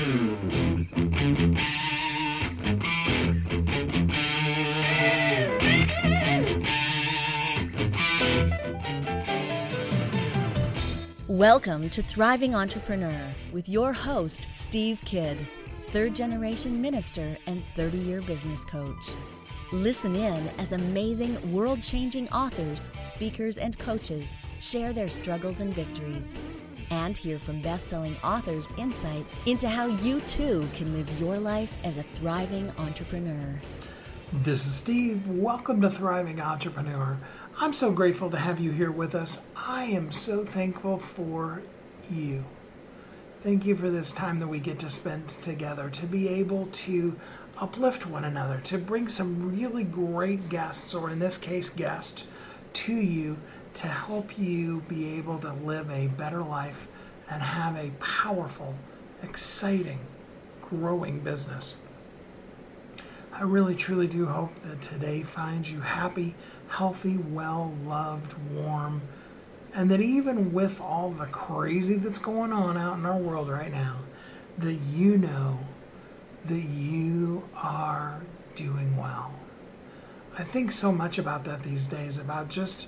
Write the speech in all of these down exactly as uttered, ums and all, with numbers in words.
Welcome to Thriving Entrepreneur with your host, Steve Kidd, third-generation minister and thirty-year business coach. Listen in as amazing, world-changing authors, speakers, and coaches share their struggles and victories. And hear from best-selling authors' insight into how you, too, can live your life as a thriving entrepreneur. This is Steve. Welcome to Thriving Entrepreneur. I'm so grateful to have you here with us. I am so thankful for you. Thank you for this time that we get to spend together, to be able to uplift one another, to bring some really great guests, or in this case, guests, to you to help you be able to live a better life and have a powerful, exciting, growing business. I really, truly do hope that today finds you happy, healthy, well-loved, warm, and that even with all the crazy that's going on out in our world right now, that you know that you are doing well. I think so much about that these days, about just,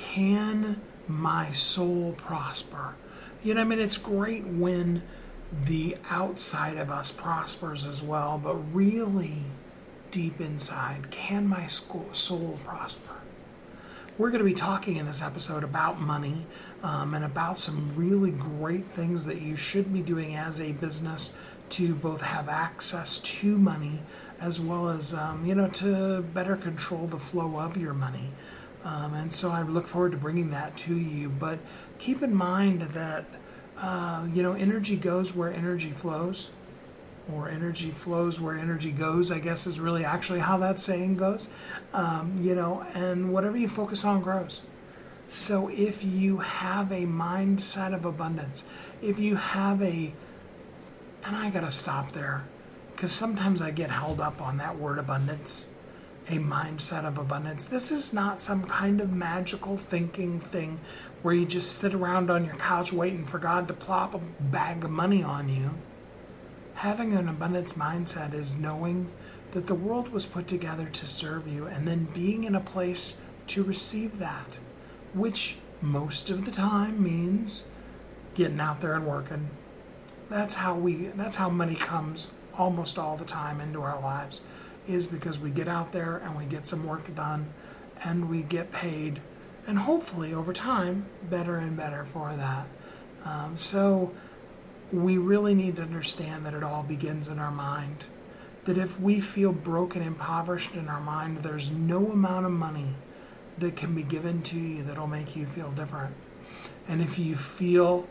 can my soul prosper? You know, I mean, it's great when the outside of us prospers as well, but really deep inside, can my soul prosper? We're going to be talking in this episode about money um, and about some really great things that you should be doing as a business to both have access to money as well as, um, you know, to better control the flow of your money. Um, and so I look forward to bringing that to you. But keep in mind that, uh, you know, energy goes where energy flows. Or energy flows where energy goes, I guess is really actually how that saying goes. Um, you know, and whatever you focus on grows. So if you have a mindset of abundance, if you have a, and I got to stop there, because sometimes I get held up on that word abundance, a mindset of abundance. This is not some kind of magical thinking thing where you just sit around on your couch waiting for God to plop a bag of money on you. Having an abundance mindset is knowing that the world was put together to serve you and then being in a place to receive that, which most of the time means getting out there and working. That's how we, that's how money comes almost all the time into our lives, is because we get out there and we get some work done and we get paid, and hopefully over time, better and better for that. Um, so we really need to understand that it all begins in our mind. That if we feel broken, impoverished in our mind, there's no amount of money that can be given to you that'll make you feel different. And if you feel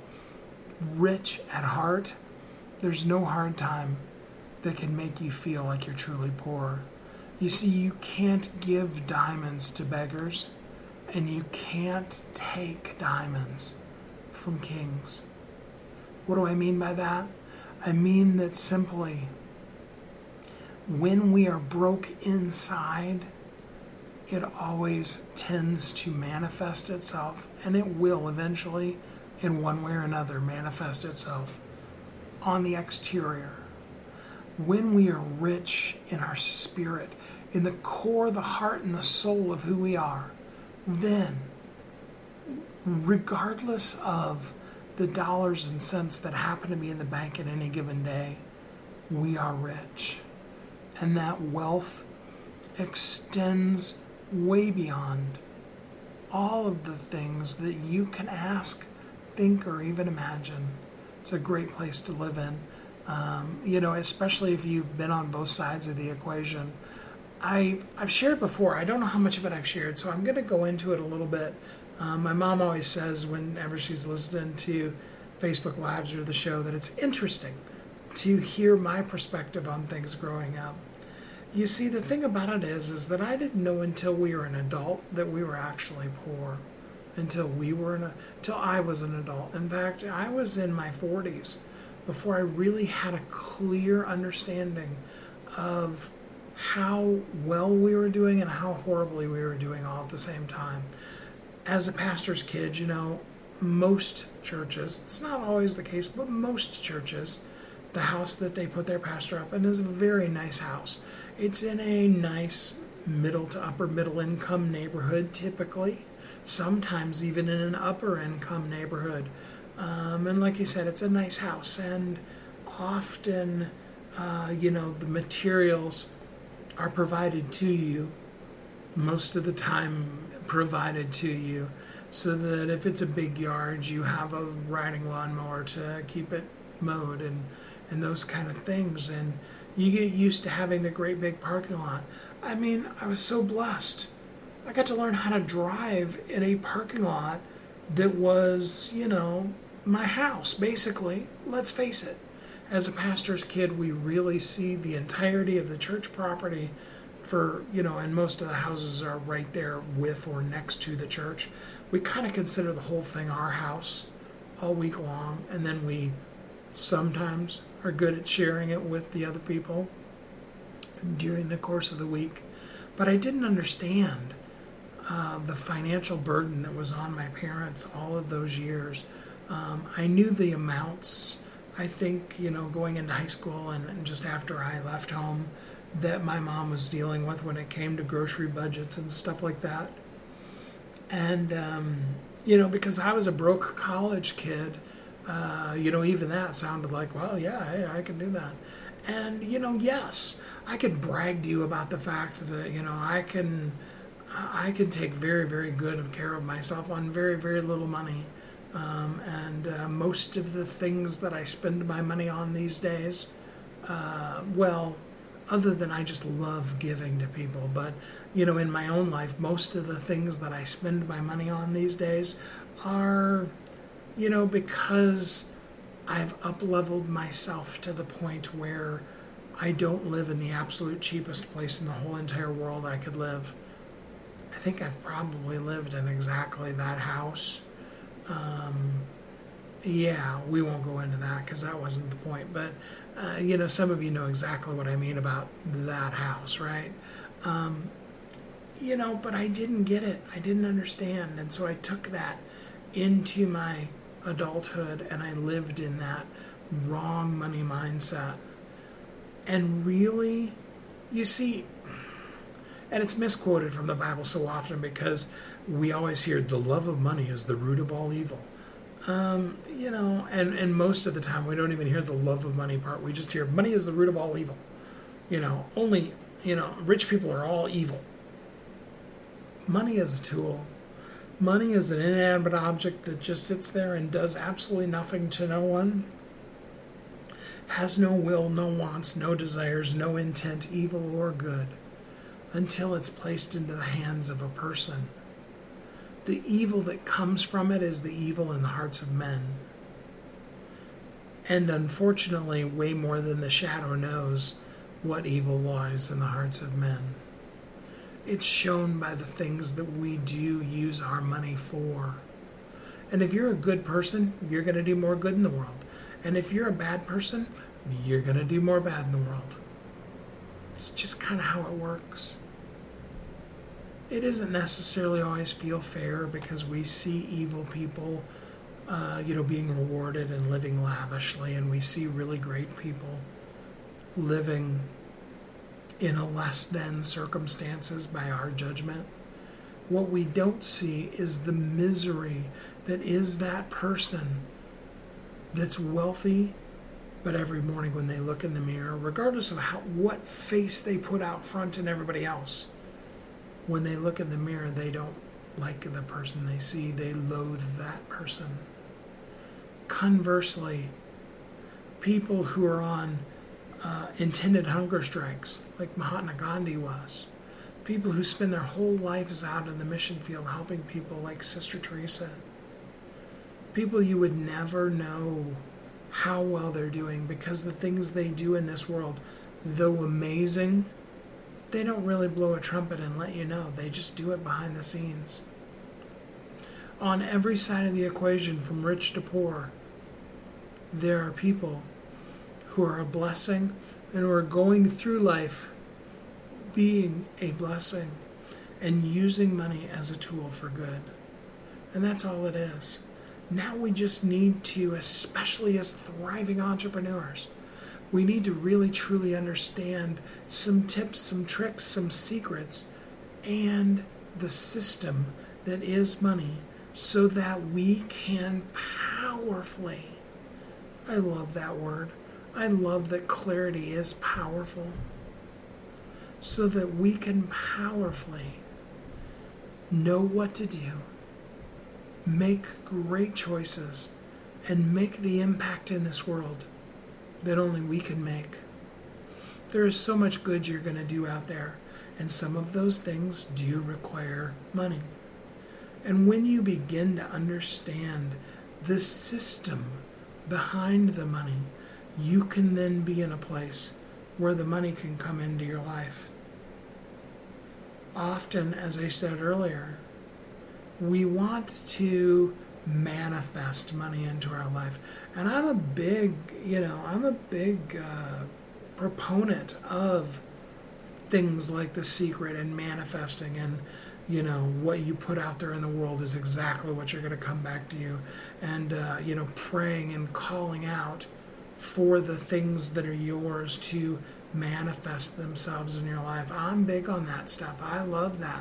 rich at heart, there's no hard time that can make you feel like you're truly poor. You see, you can't give diamonds to beggars, and you can't take diamonds from kings. What do I mean by that? I mean that simply, when we are broke inside, it always tends to manifest itself, and it will eventually, in one way or another, manifest itself on the exterior. When we are rich in our spirit, in the core, the heart, and the soul of who we are, then, regardless of the dollars and cents that happen to be in the bank at any given day, we are rich. And that wealth extends way beyond all of the things that you can ask, think, or even imagine. It's a great place to live in. Um, you know, especially if you've been on both sides of the equation. I, I've shared before, I don't know how much of it I've shared, so I'm going to go into it a little bit. Um, my mom always says whenever she's listening to Facebook Lives or the show that it's interesting to hear my perspective on things growing up. You see, the thing about it is, is that I didn't know until we were an adult that we were actually poor. Until we were an, until I was an adult. In fact, I was in my forties before I really had a clear understanding of how well we were doing and how horribly we were doing all at the same time. As a pastor's kid, you know, most churches, it's not always the case, but most churches the house that they put their pastor up in is a very nice house. It's in a nice middle to upper middle income neighborhood typically, sometimes even in an upper income neighborhood. Um, and like you said, it's a nice house, and often, uh, you know, the materials are provided to you, most of the time provided to you, so that if it's a big yard, you have a riding lawnmower to keep it mowed and, and those kind of things. And you get used to having the great big parking lot. I mean, I was so blessed. I got to learn how to drive in a parking lot that was, you know, my house, basically. Let's face it. As a pastor's kid, we really see the entirety of the church property for, you know, and most of the houses are right there with or next to the church. We kind of consider the whole thing our house all week long, and then we sometimes are good at sharing it with the other people during the course of the week. But I didn't understand uh, the financial burden that was on my parents all of those years. Um, I knew the amounts, I think, you know, going into high school and, and just after I left home, that my mom was dealing with when it came to grocery budgets and stuff like that. And, um, you know, because I was a broke college kid, uh, you know, even that sounded like, well, yeah, hey, I can do that. And, you know, yes, I could brag to you about the fact that, you know, I can, I can take very, very good care of myself on very, very little money. Um, and uh, most of the things that I spend my money on these days, uh, well, other than I just love giving to people, but, you know, in my own life, most of the things that I spend my money on these days are, you know, because I've up-leveled myself to the point where I don't live in the absolute cheapest place in the whole entire world I could live. I think I've probably lived in exactly that house. Um, yeah, we won't go into that because that wasn't the point. But, uh, you know, some of you know exactly what I mean about that house, right? Um, you know, but I didn't get it. I didn't understand. And so I took that into my adulthood and I lived in that wrong money mindset. And really, you see, and it's misquoted from the Bible so often because we always hear the love of money is the root of all evil. Um, you know, and, and most of the time we don't even hear the love of money part. We just hear money is the root of all evil. You know, only, you know, rich people are all evil. Money is a tool. Money is an inanimate object that just sits there and does absolutely nothing to no one. Has no will, no wants, no desires, no intent, evil or good, until it's placed into the hands of a person. The evil that comes from it is the evil in the hearts of men. And unfortunately, way more than the shadow knows what evil lies in the hearts of men. It's shown by the things that we do use our money for. And if you're a good person, you're going to do more good in the world. And if you're a bad person, you're going to do more bad in the world. It's just kind of how it works. It doesn't necessarily always feel fair because we see evil people, uh, you know, being rewarded and living lavishly, and we see really great people living in a less than circumstances by our judgment. What we don't see is the misery that is that person that's wealthy, but every morning when they look in the mirror, regardless of how what face they put out front and everybody else, when they look in the mirror, they don't like the person they see. They loathe that person. Conversely, people who are on uh, intended hunger strikes, like Mahatma Gandhi was, people who spend their whole lives out in the mission field helping people like Sister Teresa, people you would never know how well they're doing because the things they do in this world, though amazing, they don't really blow a trumpet and let you know. They just do it behind the scenes. On every side of the equation, from rich to poor, there are people who are a blessing and who are going through life being a blessing and using money as a tool for good. And that's all it is. Now we just need to, especially as thriving entrepreneurs, We need to really truly understand some tips, some tricks, some secrets, and the system that is money so that we can powerfully, I love that word, I love that clarity is powerful, so that we can powerfully know what to do, make great choices, and make the impact in this world that only we can make. There is so much good you're going to do out there, and some of those things do require money. And when you begin to understand the system behind the money, you can then be in a place where the money can come into your life. Often, as I said earlier, we want to manifest money into our life. And I'm a big, you know, I'm a big uh, proponent of things like The Secret and manifesting, and, you know, what you put out there in the world is exactly what you're going to come back to you. And, uh, you know, praying and calling out for the things that are yours to manifest themselves in your life. I'm big on that stuff. I love that.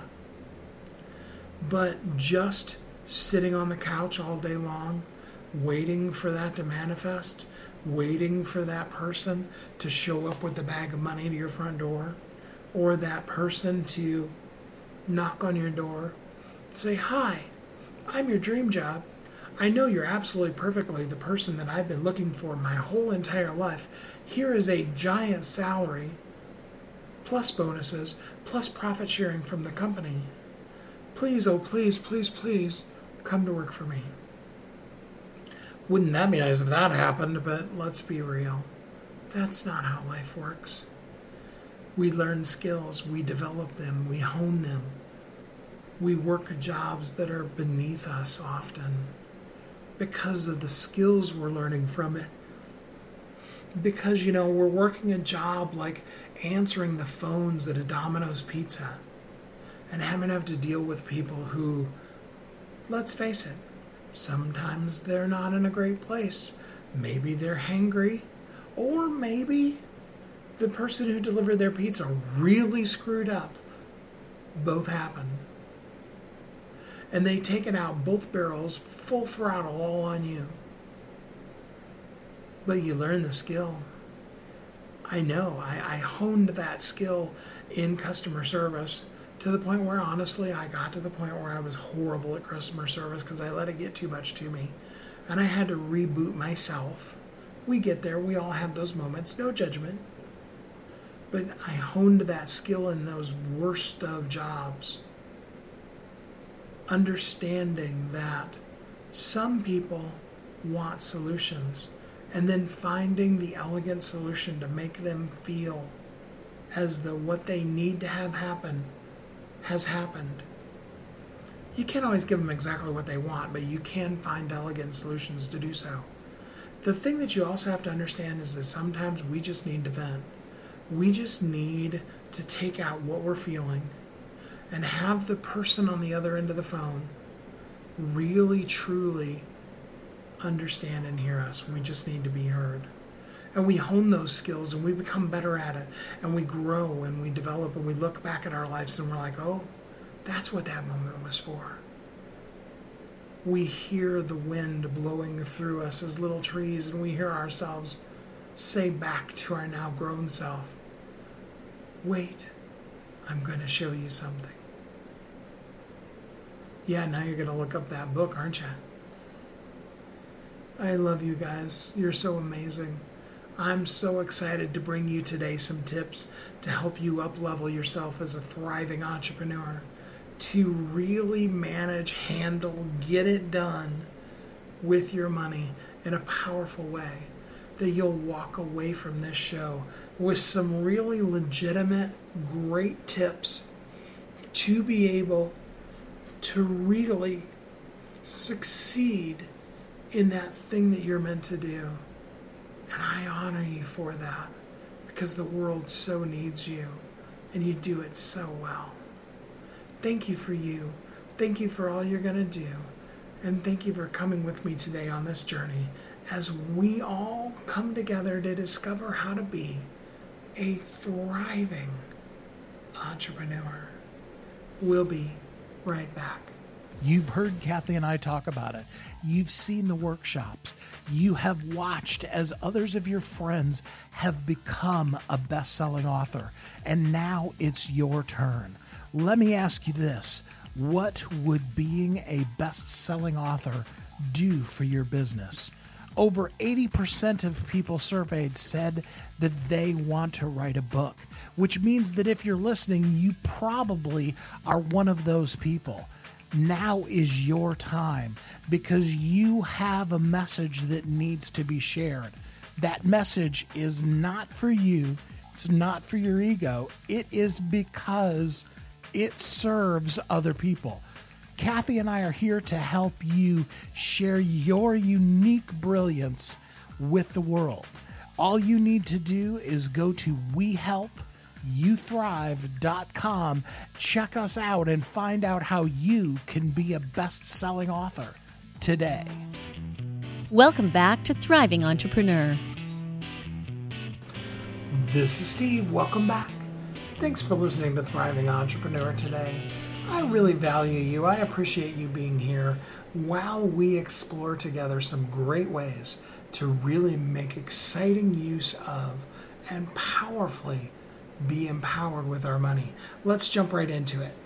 But just sitting on the couch all day long, waiting for that to manifest, waiting for that person to show up with a bag of money to your front door, or that person to knock on your door, say, "Hi, I'm your dream job. I know you're absolutely perfectly the person that I've been looking for my whole entire life. Here is a giant salary, plus bonuses, plus profit sharing from the company. Please, oh please, please, please, come to work for me." Wouldn't that be nice if that happened? But let's be real. That's not how life works. We learn skills, we develop them, we hone them. We work jobs that are beneath us often because of the skills we're learning from it. Because, you know, we're working a job like answering the phones at a Domino's Pizza and having to have to deal with people who, let's face it, sometimes they're not in a great place. Maybe they're hangry, or maybe the person who delivered their pizza really screwed up. Both happen. And they take it out, both barrels, full throttle, all on you. But you learn the skill. I know, I, I honed that skill in customer service to the point where, honestly, I got to the point where I was horrible at customer service because I let it get too much to me. And I had to reboot myself. We get there, we all have those moments, no judgment. But I honed that skill in those worst of jobs, understanding that some people want solutions, and then finding the elegant solution to make them feel as though what they need to have happen has happened. You can't always give them exactly what they want, but you can find elegant solutions to do so. The thing that you also have to understand is that sometimes we just need to vent. We just need to take out what we're feeling and have the person on the other end of the phone really, truly understand and hear us. We just need to be heard. And we hone those skills and we become better at it, and we grow and we develop, and we look back at our lives and we're like, oh, that's what that moment was for. We hear the wind blowing through us as little trees, and we hear ourselves say back to our now grown self, wait, I'm going to show you something. Yeah, now you're going to look up that book, aren't you? I love you guys. You're so amazing. I'm so excited to bring you today some tips to help you up-level yourself as a thriving entrepreneur, to really manage, handle, get it done with your money in a powerful way, that you'll walk away from this show with some really legitimate, great tips to be able to really succeed in that thing that you're meant to do. And I honor you for that, because the world so needs you, and you do it so well. Thank you for you. Thank you for all you're going to do. And thank you for coming with me today on this journey as we all come together to discover how to be a thriving entrepreneur. We'll be right back. You've heard Kathy and I talk about it. You've seen the workshops. You have watched as others of your friends have become a best-selling author. And now it's your turn. Let me ask you this. What would being a best-selling author do for your business? Over eighty percent of people surveyed said that they want to write a book, which means that if you're listening, you probably are one of those people. Now is your time because you have a message that needs to be shared. That message is not for you. It's not for your ego. It is because it serves other people. Kathy and I are here to help you share your unique brilliance with the world. All you need to do is go to we help you thrive dot com, check us out, and find out how you can be a best-selling author today. Welcome back to Thriving Entrepreneur. This is Steve. Welcome back. Thanks for listening to Thriving Entrepreneur today. I really value you. I appreciate you being here while we explore together some great ways to really make exciting use of and powerfully be empowered with our money. Let's jump right into it.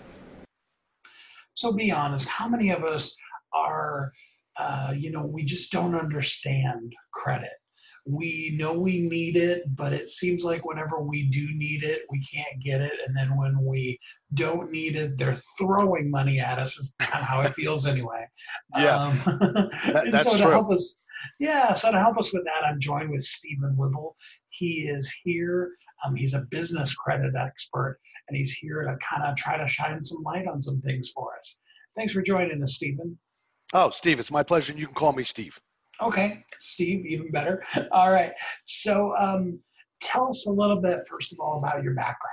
So be honest, how many of us are, uh, you know, we just don't understand credit. We know we need it, but it seems like whenever we do need it, we can't get it. And then when we don't need it, they're throwing money at us. Is kind of how it feels anyway. Yeah, um, that, and that's so to true. help us, yeah, so to help us with that, I'm joined with Stephen Whipple. He is here. Um, he's a business credit expert, and he's here to kind of try to shine some light on some things for us. Thanks for joining us, Stephen. Oh, Steve, it's my pleasure. You can call me Steve. Okay, Steve, even better. All right. So um, tell us a little bit, first of all, about your background.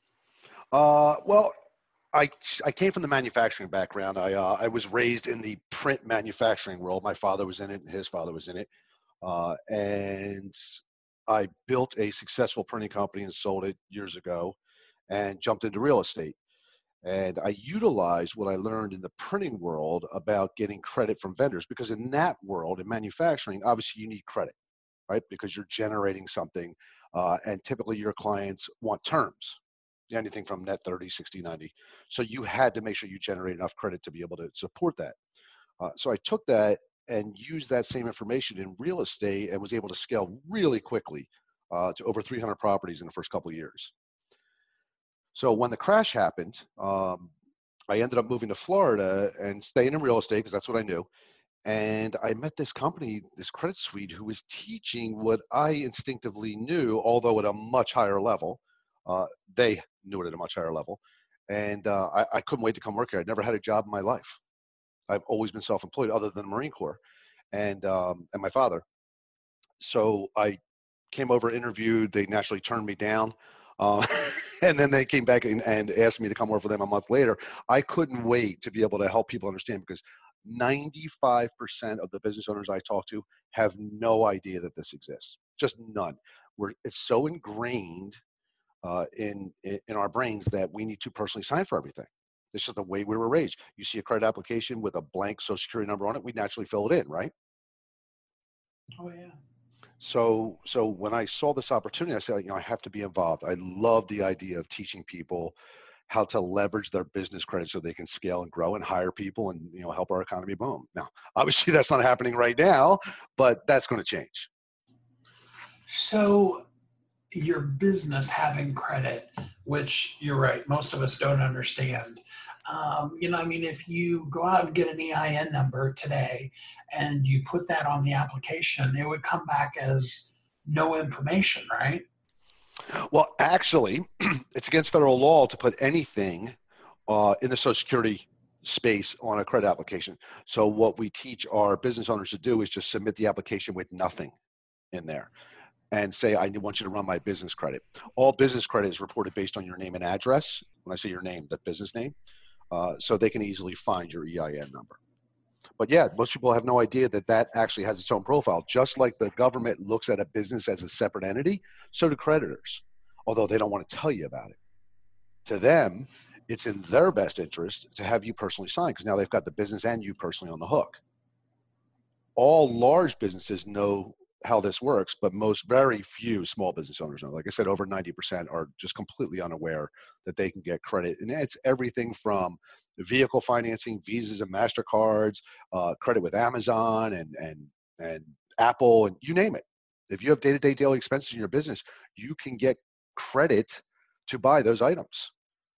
Uh, well, I, I came from the manufacturing background. I, uh, I was raised in the print manufacturing world. My father was in it, and his father was in it. Uh, and I built a successful printing company and sold it years ago and jumped into real estate. And I utilized what I learned in the printing world about getting credit from vendors, because in that world, in manufacturing, obviously you need credit, right? Because you're generating something, uh, and typically your clients want terms, anything from net thirty, sixty, ninety. So you had to make sure you generate enough credit to be able to support that. Uh, so I took that and used that same information in real estate and was able to scale really quickly uh, to over three hundred properties in the first couple of years. So when the crash happened, um, I ended up moving to Florida and staying in real estate because that's what I knew. And I met this company, this credit suite, who was teaching what I instinctively knew, although at a much higher level. Uh, they knew it at a much higher level. And uh, I, I couldn't wait to come work here. I'd never had a job in my life. I've always been self-employed other than the Marine Corps and, um, and my father. So I came over, interviewed, they naturally turned me down. Uh, and then they came back and, and asked me to come work for them a month later. I couldn't wait to be able to help people understand, because ninety-five percent of the business owners I talk to have no idea that this exists. Just none. We're, it's so ingrained uh, in, in our brains that we need to personally sign for everything. This is the way we were raised. You see a credit application with a blank social security number on it, we naturally fill it in, right? Oh, yeah. So, so when I saw this opportunity, I said, you know, I have to be involved. I love the idea of teaching people how to leverage their business credit so they can scale and grow and hire people and, you know, help our economy boom. Now, obviously that's not happening right now, but that's going to change. So your business having credit, which you're right, most of us don't understand. Um, you know, I mean, if you go out and get an E I N number today and you put that on the application, it would come back as no information, right? Well, actually, it's against federal law to put anything uh, in the Social Security space on a credit application. So what we teach our business owners to do is just submit the application with nothing in there and say, I want you to run my business credit. All business credit is reported based on your name and address. When I say your name, the business name. Uh, so they can easily find your E I N number. But yeah, most people have no idea that that actually has its own profile. Just like the government looks at a business as a separate entity, so do creditors, although they don't want to tell you about it. To them, it's in their best interest to have you personally sign, because now they've got the business and you personally on the hook. All large businesses know how this works, but most very few small business owners know. Like I said, over ninety percent are just completely unaware that they can get credit. And it's everything from vehicle financing, Visas and MasterCards, uh, credit with Amazon and, and, and Apple, and you name it. If you have day-to-day daily expenses in your business, you can get credit to buy those items.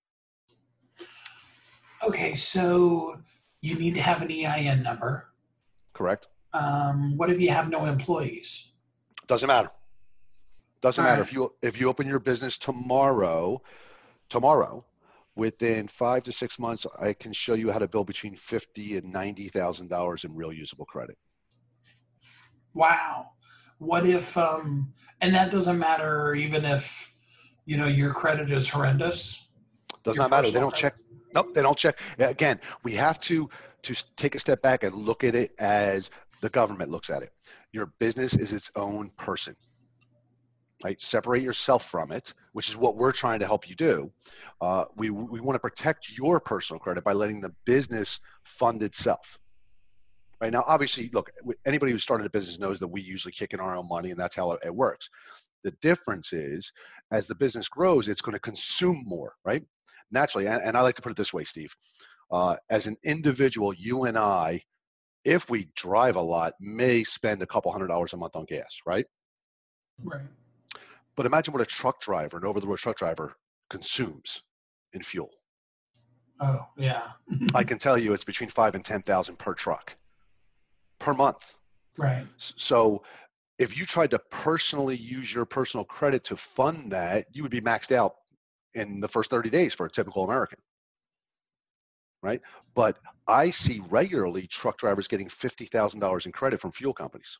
Okay, so you need to have an E I N number. Correct. Um, what if you have no employees? Doesn't matter. Doesn't All matter. right. If you if you open your business tomorrow, tomorrow, within five to six months, I can show you how to build between fifty and ninety thousand dollars in real usable credit. Wow. What if, um, and that doesn't matter even if, you know, your credit is horrendous? Does Your not matter. They personal don't check. Nope, they don't check. Again, we have to to s- take a step back and look at it as the government looks at it. Your business is its own person, right? Separate yourself from it, which is what we're trying to help you do. Uh, we we want to protect your personal credit by letting the business fund itself. Right now, obviously, look, anybody who started a business knows that we usually kick in our own money, and that's how it, it works. The difference is, as the business grows, it's going to consume more, right? Naturally, and, and I like to put it this way, Steve. Uh, as an individual, you and I, if we drive a lot, may spend a couple hundred dollars a month on gas, right? Right. But imagine what a truck driver, an over-the-road truck driver, consumes in fuel. Oh, yeah. I can tell you it's between five and ten thousand per truck per month. Right. So if you tried to personally use your personal credit to fund that, you would be maxed out in the first thirty days for a typical American, right? But I see regularly truck drivers getting fifty thousand dollars in credit from fuel companies.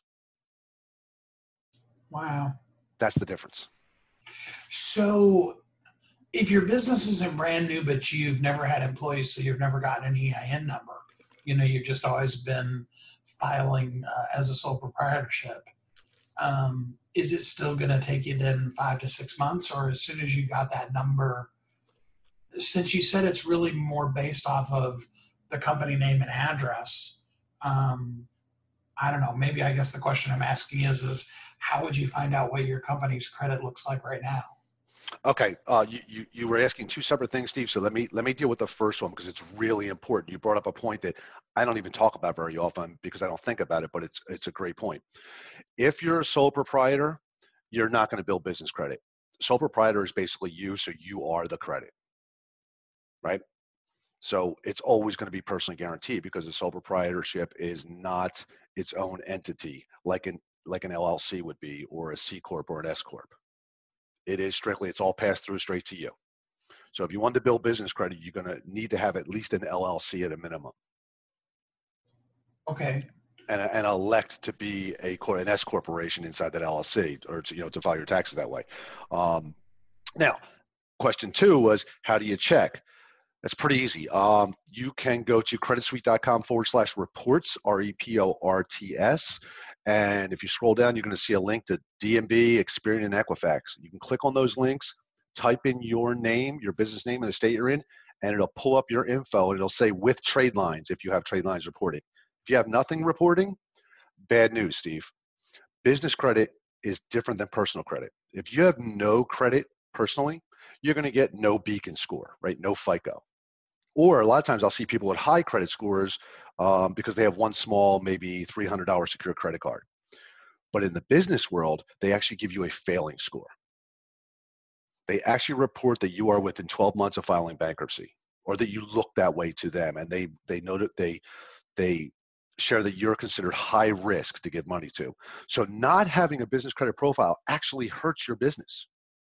Wow. That's the difference. So if your business isn't brand new, but you've never had employees, so you've never gotten an E I N number, you know, you've just always been filing uh, as a sole proprietorship, um, is it still going to take you then five to six months? Or as soon as you got that number, since you said it's really more based off of the company name and address, um, I don't know, maybe I guess the question I'm asking is, is how would you find out what your company's credit looks like right now? Okay, uh, you, you you were asking two separate things, Steve. So let me let me deal with the first one because it's really important. You brought up a point that I don't even talk about very often because I don't think about it, but it's it's a great point. If you're a sole proprietor, you're not going to build business credit. Sole proprietor is basically you, so you are the credit, right? So it's always going to be personally guaranteed because the sole proprietorship is not its own entity like an like an L L C would be, or a C corp or an S corp. It is strictly, it's all passed through straight to you. So if you want to build business credit, you're going to need to have at least an L L C at a minimum. Okay. And, and elect to be a an S corporation inside that L L C, or to, you know, to file your taxes that way. Um, now, question two was, how do you check? That's pretty easy. Um, you can go to creditsuite.com forward slash reports, R E P O R T S. And if you scroll down, you're going to see a link to D M B, Experian, and Equifax. You can click on those links, type in your name, your business name and the state you're in, and it'll pull up your info, and it'll say with trade lines if you have trade lines reporting. If you have nothing reporting, bad news, Steve. Business credit is different than personal credit. If you have no credit personally, you're going to get no Beacon score, right? No FICO. Or a lot of times I'll see people with high credit scores um, because they have one small, maybe three hundred dollars secure credit card. But in the business world, they actually give you a failing score. They actually report that you are within twelve months of filing bankruptcy, or that you look that way to them, and they they know that they they share that you're considered high risk to give money to. So not having a business credit profile actually hurts your business.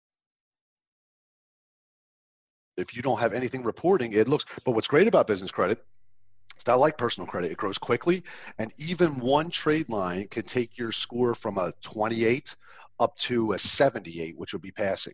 If you don't have anything reporting, it looks, but what's great about business credit, it's not like personal credit. It grows quickly, and even one trade line can take your score from a twenty-eight up to a seventy-eight, which would be passing.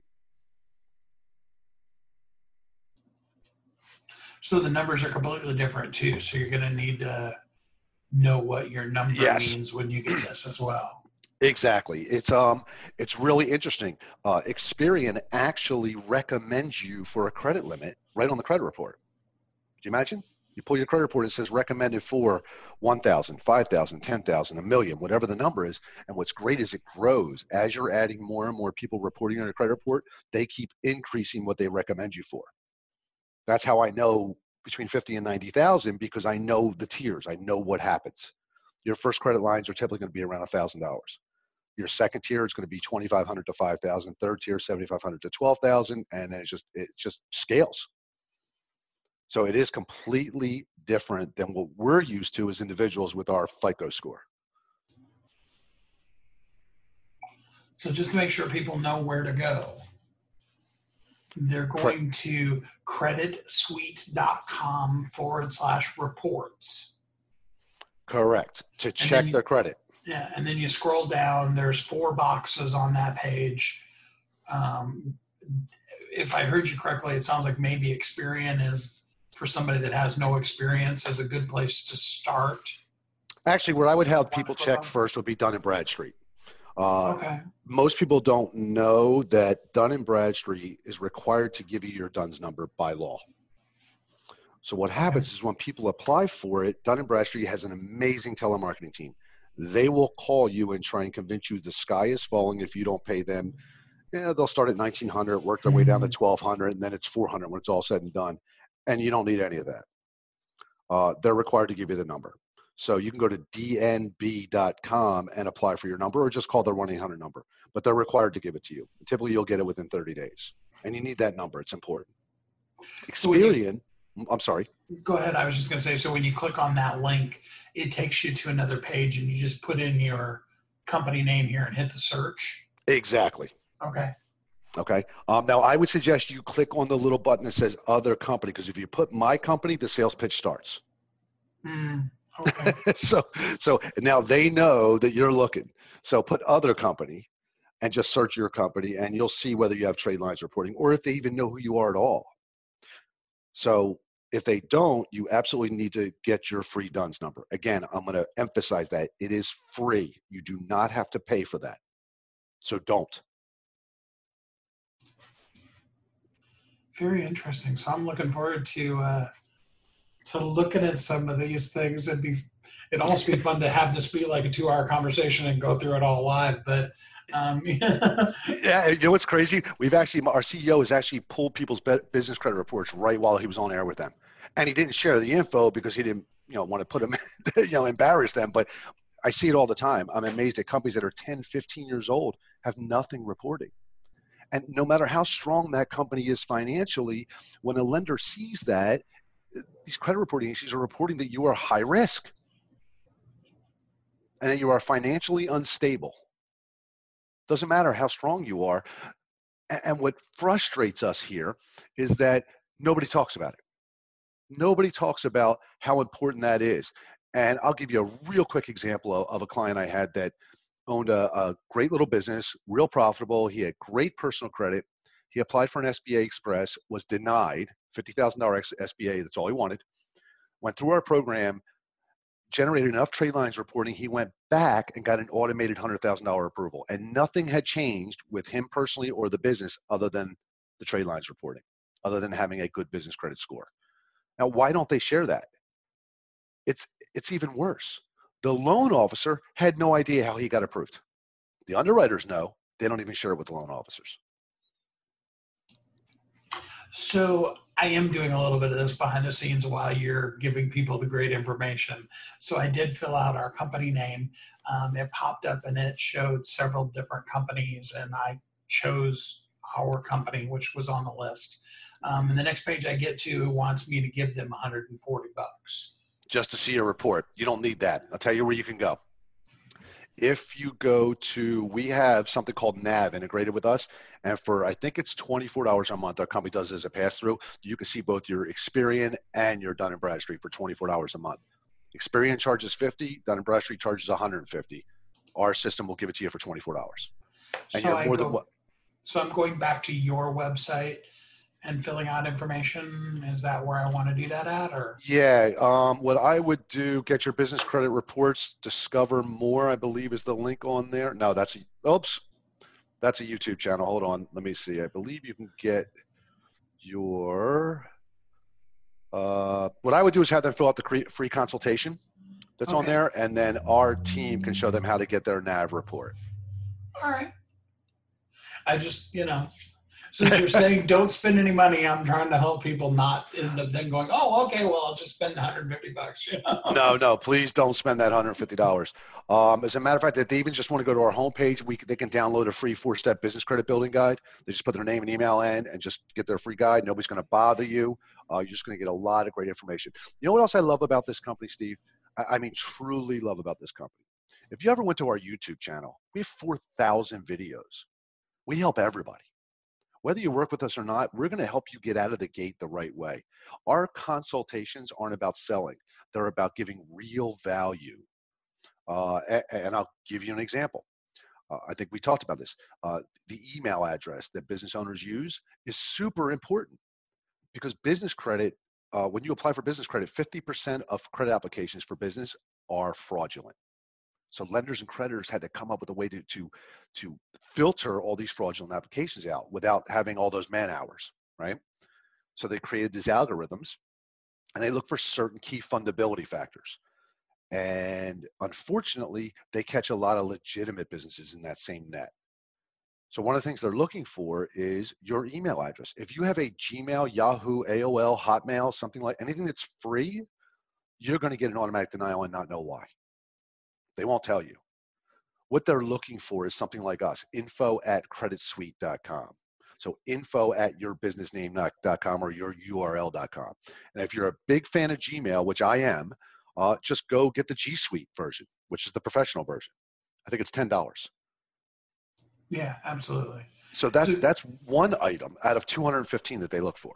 So the numbers are completely different too. So you're going to need to know what your number Yes. means when you get this as well. Exactly. It's um, it's really interesting. Uh, Experian actually recommends you for a credit limit right on the credit report. Can you imagine? You pull your credit report, it says recommended for one thousand, five thousand, ten thousand, a million, whatever the number is. And what's great is it grows. As you're adding more and more people reporting on your credit report, they keep increasing what they recommend you for. That's how I know between fifty and ninety thousand, because I know the tiers. I know what happens. Your first credit lines are typically going to be around one thousand dollars. Your second tier is going to be twenty-five hundred to five thousand. Third tier, seventy-five hundred to twelve thousand, and then it just it just scales. So it is completely different than what we're used to as individuals with our FICO score. So just to make sure people know where to go, they're going to creditsuite.com forward slash reports. Correct. To check you, their credit. Yeah, and then you scroll down. There's four boxes on that page. Um, if I heard you correctly, it sounds like maybe Experian is, for somebody that has no experience, is a good place to start. Actually, where I would have people check first would be Dun and Bradstreet. Uh, okay. Most people don't know that Dun and Bradstreet is required to give you your D U N S number by law. So what happens okay. is when people apply for it, Dun and Bradstreet has an amazing telemarketing team. They will call you and try and convince you the sky is falling if you don't pay them. Yeah, they'll start at nineteen hundred, work their way down to twelve hundred, and then it's four hundred when it's all said and done. And you don't need any of that. Uh, they're required to give you the number. So you can go to D N B dot com and apply for your number, or just call their one eight hundred number. But they're required to give it to you. Typically, you'll get it within thirty days. And you need that number. It's important. Experian, so I'm sorry. Go ahead. I was just going to say, so when you click on that link, it takes you to another page, and you just put in your company name here and hit the search. Exactly. Okay. Okay. Um, now, I would suggest you click on the little button that says other company, because if you put my company, the sales pitch starts. Mm, okay. so, so now they know that you're looking. So put other company and just search your company, and you'll see whether you have trade lines reporting or if they even know who you are at all. So if they don't, you absolutely need to get your free D U N S number. Again, I'm going to emphasize that it is free. You do not have to pay for that. So don't. Very interesting. So I'm looking forward to uh, to looking at some of these things. It'd be it'd almost be fun to have this be like a two-hour conversation and go through it all live. But um, yeah, you know what's crazy? We've actually our C E O has actually pulled people's business credit reports right while he was on air with them, and he didn't share the info because he didn't you know want to put them you know embarrass them. But I see it all the time. I'm amazed at companies that are ten, fifteen years old have nothing reporting. And no matter how strong that company is financially, when a lender sees that, these credit reporting agencies are reporting that you are high risk and that you are financially unstable. Doesn't matter how strong you are. And what frustrates us here is that nobody talks about it. Nobody talks about how important that is. And I'll give you a real quick example of, of a client I had that owned a, a great little business, real profitable. He had great personal credit. He applied for an S B A Express, was denied, fifty thousand dollars S B A, that's all he wanted. Went through our program, generated enough trade lines reporting. He went back and got an automated one hundred thousand dollars approval. And nothing had changed with him personally or the business other than the trade lines reporting, other than having a good business credit score. Now, why don't they share that? It's, it's even worse. The loan officer had no idea how he got approved. The underwriters know. They don't even share it with the loan officers. So I am doing a little bit of this behind the scenes while you're giving people the great information. So I did fill out our company name. Um, it popped up and it showed several different companies, and I chose our company, which was on the list. Um, and the next page I get to wants me to give them one hundred forty bucks. Just to see a report. You don't need that. I'll tell you where you can go. If you go to, we have something called Nav integrated with us, and for I think it's twenty-four dollars a month, our company does it as a pass-through. You can see both your Experian and your Dun and Bradstreet for twenty-four dollars a month. Experian charges fifty dollars, Dun and Bradstreet charges one hundred fifty dollars. Our system will give it to you for twenty-four dollars. And so, you're I more go, than what? So I'm going back to your website, and filling out information. Is that where I want to do that at, or? Yeah. Um, what I would do, get your business credit reports, discover more, I believe is the link on there. No, that's a, oops, that's a YouTube channel. Hold on. Let me see. I believe you can get your, uh, what I would do is have them fill out the free consultation that's Okay. on there, and then our team can show them how to get their N A V report. All right. I just, you know, since you're saying don't spend any money, I'm trying to help people not end up then going, oh, okay, well, I'll just spend one hundred fifty bucks. You know? No, no, please don't spend that one hundred fifty dollars. Um, as a matter of fact, if they even just want to go to our homepage, we they can download a free four-step business credit building guide. They just put their name and email in and just get their free guide. Nobody's going to bother you. Uh, you're just going to get a lot of great information. You know what else I love about this company, Steve? I, I mean, truly love about this company. If you ever went to our YouTube channel, we have four thousand videos. We help everybody. Whether you work with us or not, we're going to help you get out of the gate the right way. Our consultations aren't about selling. They're about giving real value. Uh, and, and I'll give you an example. Uh, I think we talked about this. Uh, the email address that business owners use is super important because business credit, uh, when you apply for business credit, fifty percent of credit applications for business are fraudulent. So lenders and creditors had to come up with a way to, to, to filter all these fraudulent applications out without having all those man hours, right? So they created these algorithms and they look for certain key fundability factors. And unfortunately, they catch a lot of legitimate businesses in that same net. So one of the things they're looking for is your email address. If you have a Gmail, Yahoo, A O L, Hotmail, something like anything that's free, you're going to get an automatic denial and not know why. They won't tell you. What they're looking for is something like us, info at credit suite dot com. So info at your business name dot com or your U R L dot com. And if you're a big fan of Gmail, which I am, uh, just go get the G Suite version, which is the professional version. I think it's ten dollars. Yeah, absolutely. So that's So, that's one item out of two hundred fifteen that they look for.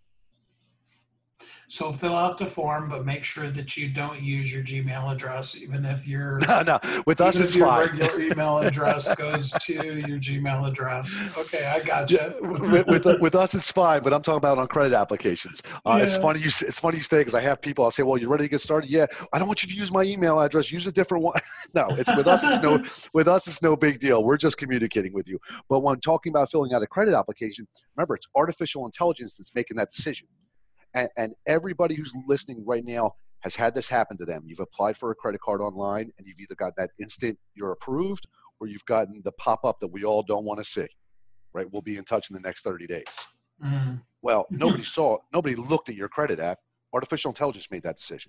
so fill out the form, but make sure that you don't use your Gmail address, even if your No, no. With us, even it's if your fine. regular email address goes to your Gmail address. Okay, I gotcha. with, with with us, it's fine, but I'm talking about on credit applications. Uh, Yeah. It's funny you it's funny you say because I have people. I'll say, "Well, you ready to get started?" Yeah. I don't want you to use my email address. Use a different one. No, it's with us. It's no with us. It's no big deal. We're just communicating with you. But when talking about filling out a credit application, remember it's artificial intelligence that's making that decision. And, and everybody who's listening right now has had this happen to them. You've applied for a credit card online, and you've either got that instant you're approved, or you've gotten the pop-up that we all don't want to see. Right? We'll be in touch in the next thirty days. Mm. Well, nobody saw, nobody looked at your credit app. Artificial intelligence made that decision.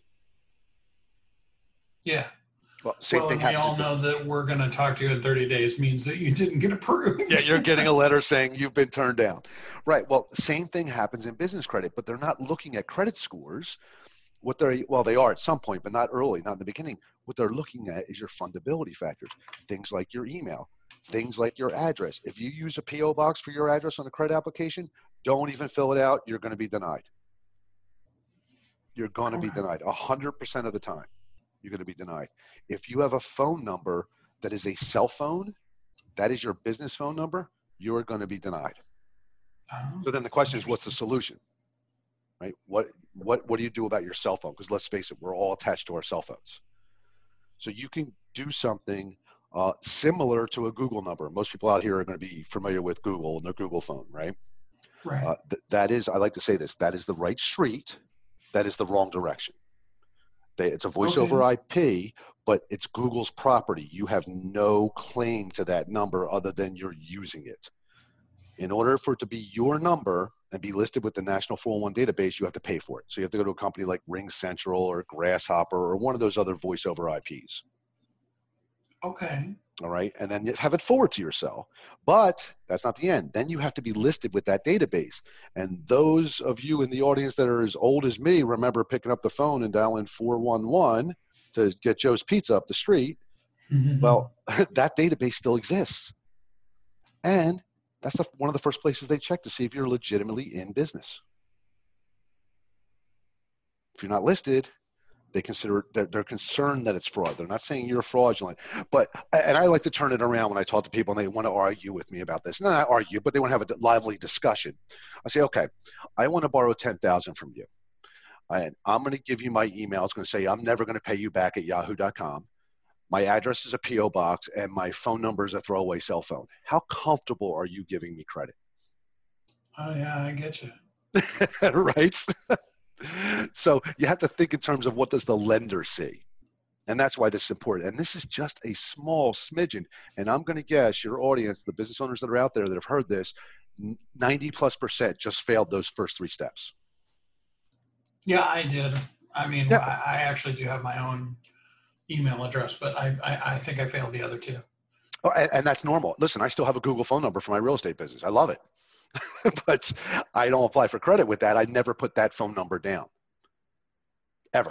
Yeah. Well, same well, thing and we happens. all in know business. that we're going to talk to you in thirty days means that you didn't get approved. Yeah, you're getting a letter saying you've been turned down. Right. Well, same thing happens in business credit, but they're not looking at credit scores. What they're, well, they are at some point, but not early, not in the beginning. What they're looking at is your fundability factors, things like your email, things like your address. If you use a P O box for your address on a credit application, don't even fill it out. You're going to be denied. You're going to be denied one hundred percent of the time. You're going to be denied. If you have a phone number that is a cell phone, that is your business phone number, you are going to be denied. Oh, So then the question is, what's the solution? Right? What what what do you do about your cell phone? Because let's face it, we're all attached to our cell phones. So you can do something uh, similar to a Google number. Most people out here are going to be familiar with Google and their Google phone, right? right. Uh, th- that is, I like to say this, that is the right street. That is the wrong direction. They, it's a voice over I P, but it's Google's property. You have no claim to that number other than you're using it. In order for it to be your number and be listed with the National four one one database, you have to pay for it. So you have to go to a company like Ring Central or Grasshopper or one of those other voice over I Ps. Okay. All right. And then you have it forward to your cell. But that's not the end. Then you have to be listed with that database. And those of you in the audience that are as old as me remember picking up the phone and dialing four one one to get Joe's Pizza up the street. Well, that database still exists. And that's the, one of the first places they check to see if you're legitimately in business. If you're not listed, They consider they're, they're concerned that it's fraud. They're not saying you're fraudulent, but and I like to turn it around when I talk to people and they want to argue with me about this. Not argue, but they want to have a lively discussion. I say, okay, I want to borrow ten thousand from you, and I'm going to give you my email. It's going to say I'm never going to pay you back at yahoo dot com. My address is a P O box, and my phone number is a throwaway cell phone. How comfortable are you giving me credit? Oh yeah, I get you. Right. So you have to think in terms of what does the lender see? And that's why this is important. And this is just a small smidgen. And I'm going to guess your audience, the business owners that are out there that have heard this, ninety plus percent just failed those first three steps. Yeah, I did. I mean, Yeah. I, I actually do have my own email address, but I, I, I think I failed the other two. Oh, and, and that's normal. Listen, I still have a Google phone number for my real estate business. I love it. But I don't apply for credit with that. I never put that phone number down, ever.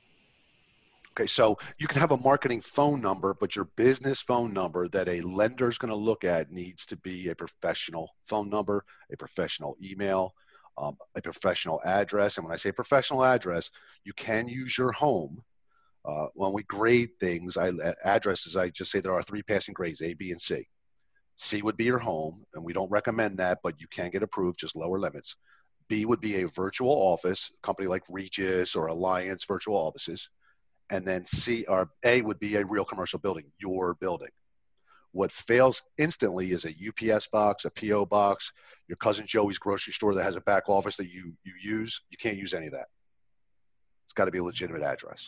Okay, so you can have a marketing phone number, but your business phone number that a lender is going to look at needs to be a professional phone number, a professional email, um, a professional address. And when I say professional address, you can use your home. Uh, when we grade things, I, addresses, I just say there are three passing grades, A, B, and C. C would be your home, and we don't recommend that, but you can get approved, just lower limits. B would be a virtual office, a company like Regis or Alliance Virtual Offices. And then C or A would be a real commercial building, your building. What fails instantly is a U P S box, a P O box, your cousin Joey's grocery store that has a back office that you, you use. You can't use any of that. It's got to be a legitimate address.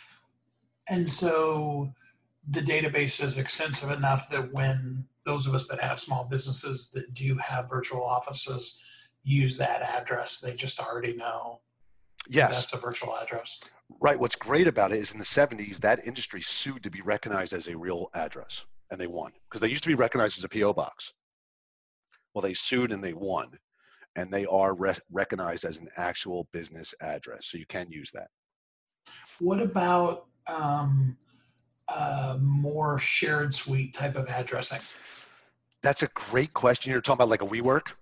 And so the database is extensive enough that when those of us that have small businesses that do have virtual offices use that address, they just already know Yes. that's a virtual address. Right. What's great about it is in the seventies, that industry sued to be recognized as a real address, and they won because they used to be recognized as a P O box. Well, they sued and they won, and they are re- recognized as an actual business address. So you can use that. What about um, uh, more shared suite type of addressing? That's a great question. You're talking about like a WeWork?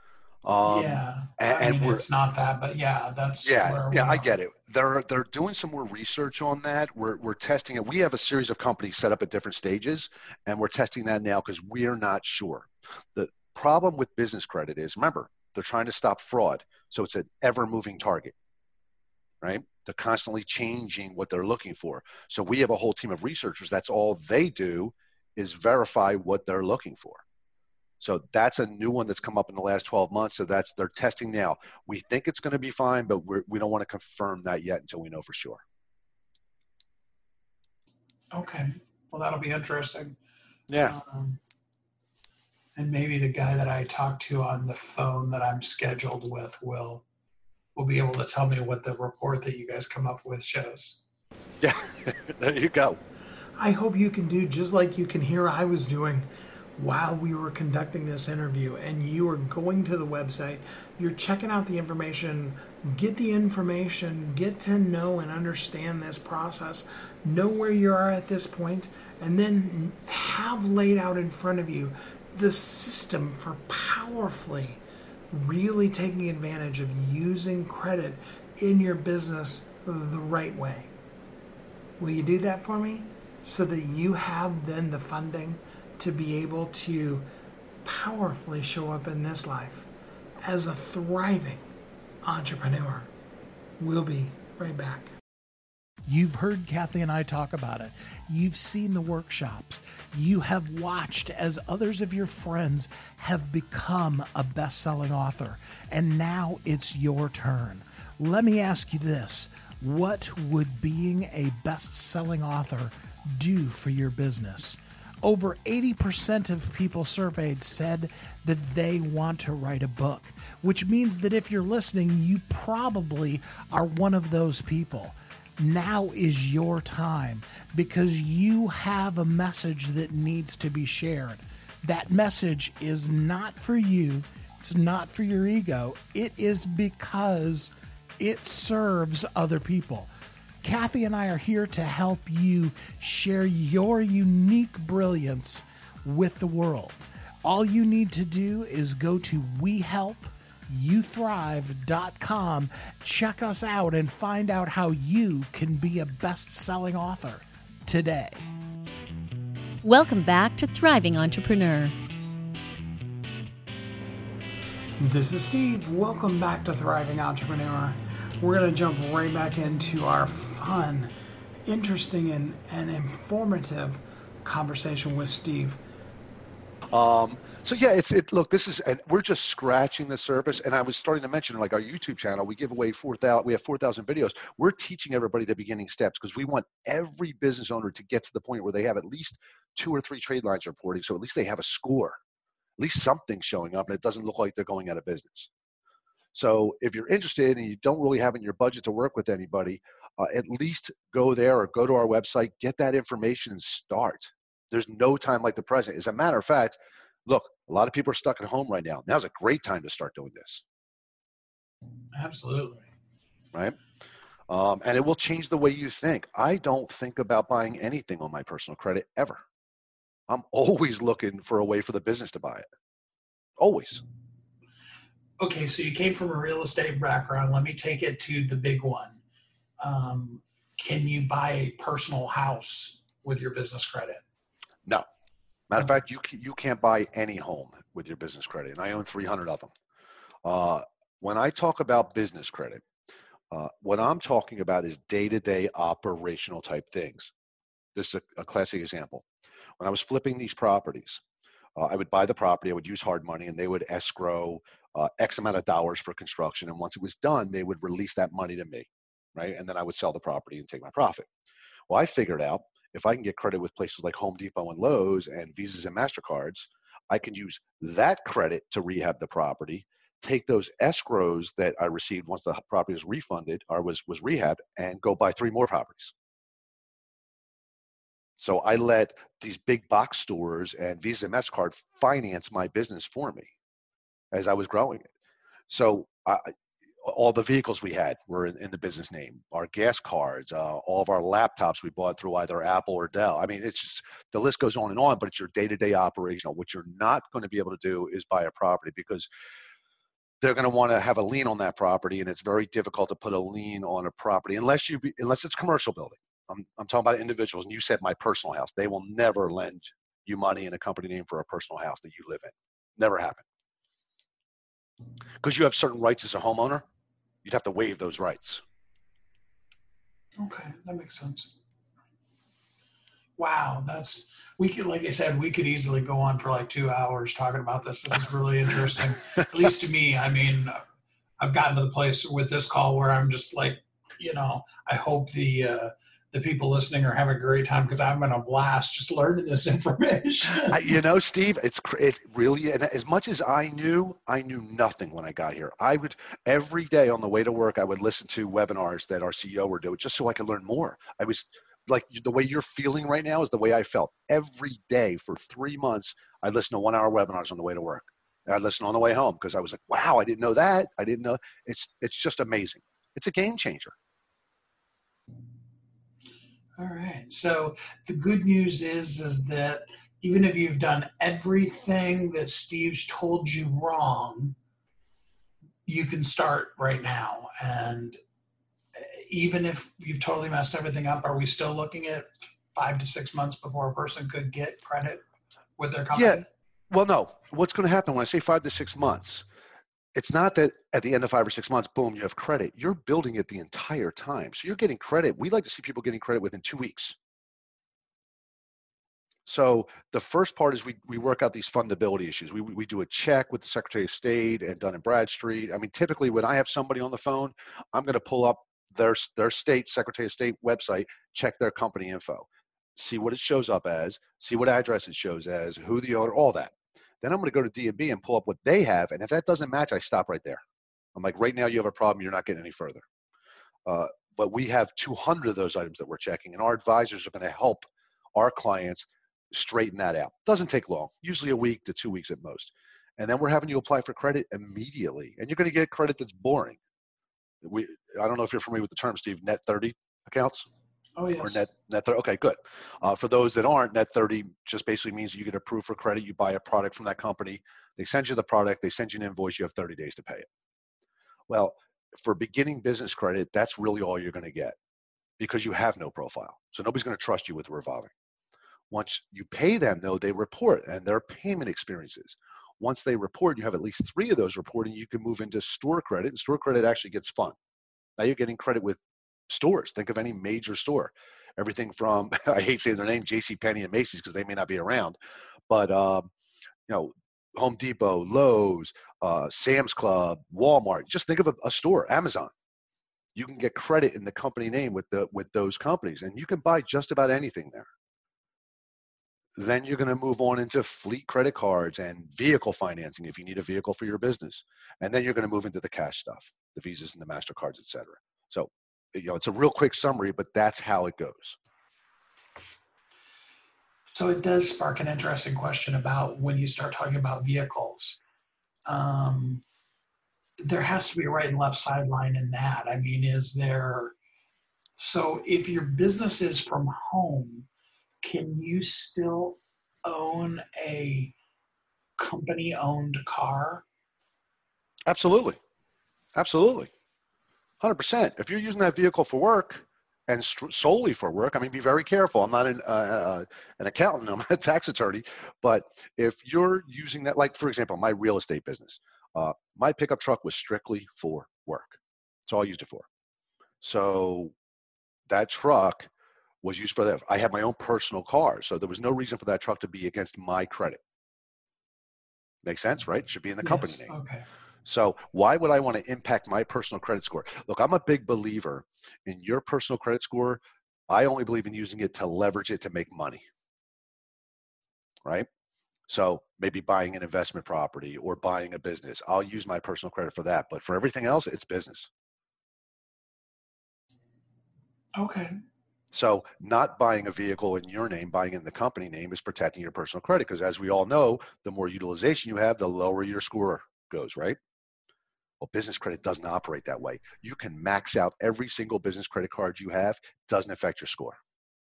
Um, yeah, and, I mean, and it's not that, but yeah, that's yeah, where yeah, we I are. get it. They're they're doing some more research on that. We're we're testing it. We have a series of companies set up at different stages, and we're testing that now because we're not sure. The problem with business credit is, remember, they're trying to stop fraud, so it's an ever-moving target, right? They're constantly changing what they're looking for. So we have a whole team of researchers. That's all they do is verify what they're looking for. So that's a new one that's come up in the last twelve months. So that's, they're testing now. We think it's going to be fine, but we're, we don't want to confirm that yet until we know for sure. Okay. Well, that'll be interesting. Yeah. Um, and maybe the guy that I talked to on the phone that I'm scheduled with will, will be able to tell me what the report that you guys come up with shows. Yeah. There you go. I hope you can do just like you can hear I was doing while we were conducting this interview, and you are going to the website, you're checking out the information, get the information, get to know and understand this process, know where you are at this point, and then have laid out in front of you the system for powerfully really taking advantage of using credit in your business the right way. Will you do that for me so that you have then the funding to be able to powerfully show up in this life as a thriving entrepreneur? We'll be right back. You've heard Kathy and I talk about it. You've seen the workshops. You have watched as others of your friends have become a best-selling author. And now it's your turn. Let me ask you this. What would being a best-selling author do for your business? Over eighty percent of people surveyed said that they want to write a book, which means that if you're listening, you probably are one of those people. Now is your time because you have a message that needs to be shared. That message is not for you. It's not for your ego. It is because it serves other people. Kathy and I are here to help you share your unique brilliance with the world. All you need to do is go to we help you thrive dot com. Check us out and find out how you can be a best-selling author today. Welcome back to Thriving Entrepreneur. This is Steve. Welcome back to Thriving Entrepreneur. We're going to jump right back into our fun, interesting, and, and informative conversation with Steve. Um, so yeah, it's it. Look, this is, and we're just scratching the surface. And I was starting to mention, like our YouTube channel, we give away four thousand. We have four thousand videos. We're teaching everybody the beginning steps because we want every business owner to get to the point where they have at least two or three trade lines reporting, so at least they have a score. At least something showing up and it doesn't look like they're going out of business. So if you're interested and you don't really have in your budget to work with anybody, uh, at least go there or go to our website, get that information and start. There's no time like the present. As a matter of fact, look, a lot of people are stuck at home right now. Now's a great time to start doing this. Absolutely. Right? Um, and it will change the way you think. I don't think about buying anything on my personal credit ever. I'm always looking for a way for the business to buy it. Always. Okay, so you came from a real estate background. Let me take it to the big one. Um, can you buy a personal house with your business credit? No. Matter of fact, you can, you can't buy any home with your business credit, and I own three hundred of them. Uh, when I talk about business credit, uh, what I'm talking about is day-to-day operational type things. This is a, a classic example. When I was flipping these properties, uh, I would buy the property, I would use hard money, and they would escrow uh, X amount of dollars for construction. And once it was done, they would release that money to me, right? And then I would sell the property and take my profit. Well, I figured out if I can get credit with places like Home Depot and Lowe's and Visas and MasterCards, I can use that credit to rehab the property, take those escrows that I received once the property was refunded or was, was rehabbed, and go buy three more properties. So I let these big box stores and Visa and MasterCard finance my business for me as I was growing it. So I, all the vehicles we had were in, in the business name. Our gas cards, uh, all of our laptops we bought through either Apple or Dell. I mean, it's just, the list goes on and on, but it's your day-to-day operational. What you're not going to be able to do is buy a property because they're going to want to have a lien on that property, and it's very difficult to put a lien on a property unless you be, unless it's commercial building. I'm, I'm talking about individuals, and you said my personal house. They will never lend you money in a company name for a personal house that you live in. Never happen. Because you have certain rights as a homeowner, you'd have to waive those rights. Okay, that makes sense. Wow, that's, we could, like I said, we could easily go on for like two hours talking about this. This is really interesting, at least to me. I mean, I've gotten to the place with this call where I'm just like, you know, I hope the, uh, the people listening are having a great time because I'm in a blast just learning this information. I, you know, Steve, it's it's really, and as much as I knew, I knew nothing when I got here. I would, every day on the way to work, I would listen to webinars that our C E O were doing just so I could learn more. I was like, the way you're feeling right now is the way I felt. Every day for three months, I listened to one hour webinars on the way to work. And I listened on the way home because I was like, wow, I didn't know that. I didn't know. It's It's just amazing. It's a game changer. All right. So the good news is, is that even if you've done everything that Steve's told you wrong, you can start right now. And even if you've totally messed everything up, are we still looking at five to six months before a person could get credit with their company? Yeah. Well, no. What's going to happen when I say five to six months? It's not that at the end of five or six months, boom, you have credit. You're building it the entire time. So you're getting credit. We like to see people getting credit within two weeks. So the first part is we, we work out these fundability issues. We, we do a check with the Secretary of State and Dun and Bradstreet. I mean, typically when I have somebody on the phone, I'm going to pull up their, their state, Secretary of State website, check their company info, see what it shows up as, see what address it shows as, who the owner, all that. Then I'm going to go to D and B and pull up what they have. And if that doesn't match, I stop right there. I'm like, right now you have a problem. You're not getting any further. Uh, but we have two hundred of those items that we're checking, and our advisors are going to help our clients straighten that out. Doesn't take long, usually a week to two weeks at most. And then we're having you apply for credit immediately. And you're going to get credit that's boring. We, I don't know if you're familiar with the term, Steve, net thirty accounts. Oh, yes. Or net, net thirty. Okay, good. Uh, for those that aren't, net thirty just basically means you get approved for credit. You buy a product from that company. They send you the product. They send you an invoice. You have thirty days to pay it. Well, for beginning business credit, that's really all you're going to get because you have no profile. So nobody's going to trust you with revolving. Once you pay them, though, they report and their payment experiences. Once they report, you have at least three of those reporting, you can move into store credit, and store credit actually gets fun. Now you're getting credit with stores. Think of any major store. Everything from, I hate saying their name, JCPenney and Macy's because they may not be around, but um, you know, Home Depot, Lowe's, uh, Sam's Club, Walmart. Just think of a, a store, Amazon. You can get credit in the company name with the with those companies, and you can buy just about anything there. Then you're going to move on into fleet credit cards and vehicle financing if you need a vehicle for your business. And then you're going to move into the cash stuff, the Visas and the MasterCards, et cetera. So, you know, it's a real quick summary, but that's how it goes. So it does spark an interesting question about when you start talking about vehicles. Um, there has to be a right and left sideline in that. I mean, is there, so if your business is from home, can you still own a company-owned car? Absolutely. Absolutely. one hundred percent. If you're using that vehicle for work and solely for work, I mean, be very careful. I'm not an, uh, uh, an accountant. I'm a tax attorney. But if you're using that, like, for example, my real estate business, uh, my pickup truck was strictly for work. That's all I used it for. So that truck was used for that. I had my own personal car, so there was no reason for that truck to be against my credit. Makes sense, right? It should be in the company Yes, name. okay. So why would I want to impact my personal credit score? Look, I'm a big believer in your personal credit score. I only believe in using it to leverage it to make money, right? So maybe buying an investment property or buying a business. I'll use my personal credit for that. But for everything else, it's business. Okay. So not buying a vehicle in your name, buying in the company name is protecting your personal credit because as we all know, the more utilization you have, the lower your score goes, right? Well, business credit doesn't operate that way. You can max out every single business credit card you have, doesn't affect your score.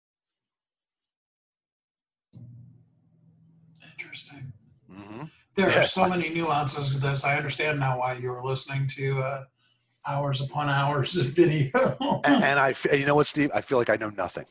Interesting. Mm-hmm. There are so many nuances to this. I understand now why you were listening to uh, hours upon hours of video. and, and I, you know what, Steve? I feel like I know nothing.